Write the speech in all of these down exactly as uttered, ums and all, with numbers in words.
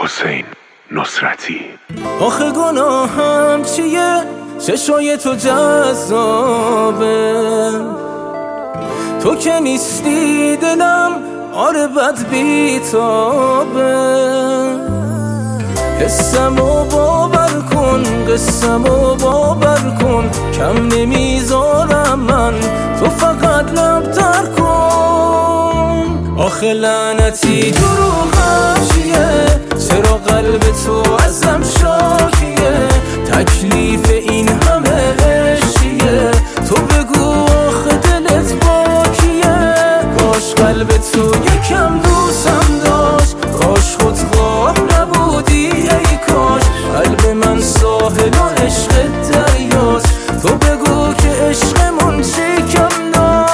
حسین نصرتی. آخه گناهم چیه؟ چشای تو جذابه، تو که نیستی دلم آره بد بیتابه. حسمو باور کن، قسمو باور کن، کم نمیذارم من، تو فقط لب تر کن. آخه لعنتی دروغم چیه؟ چرا قلب تو ازم شاکیه؟ تکلیف این همه عشقیه؟ تو بگو آخه دلت با کیه؟ کاش قلب تو یکم دوستم داشت، کاش خودخواه نبودی ای کاش. قلب من ساحل و عشق دریاست، تو بگو که عشقمون چی کم داشت.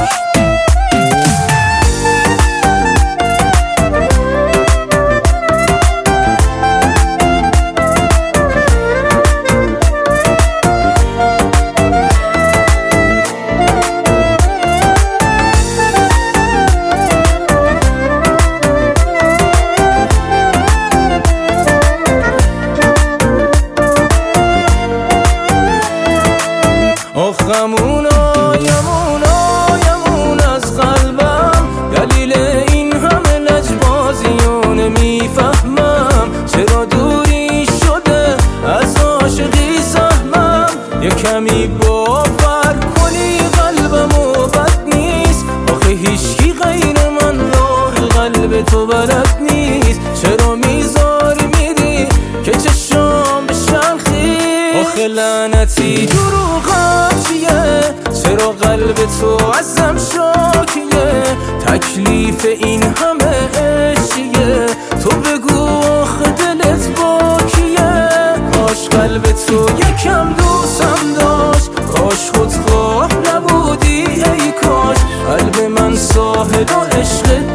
آخمون آیمون آیمون از قلبم، دلیل این همه لجبازیونه میفهمم. چرا دوری شده از عاشقی سهمم؟ یه کمی باور کنی قلبمو بد نیست، آخه هیچکی غیر من راه قلب تو بلد نیست. چرا میذاری میری که چشام بشن خیس؟ آخه لعنتی دروغم چیه؟ چرا قلب تو ازم شاکیه؟ تکلیف این همه عشقیه؟ تو بگو آخه دلت با کیه؟ کاش قلب تو یکم دوستم داشت، کاش خودخواه نبودی ای کاش. قلب من ساحل و عشق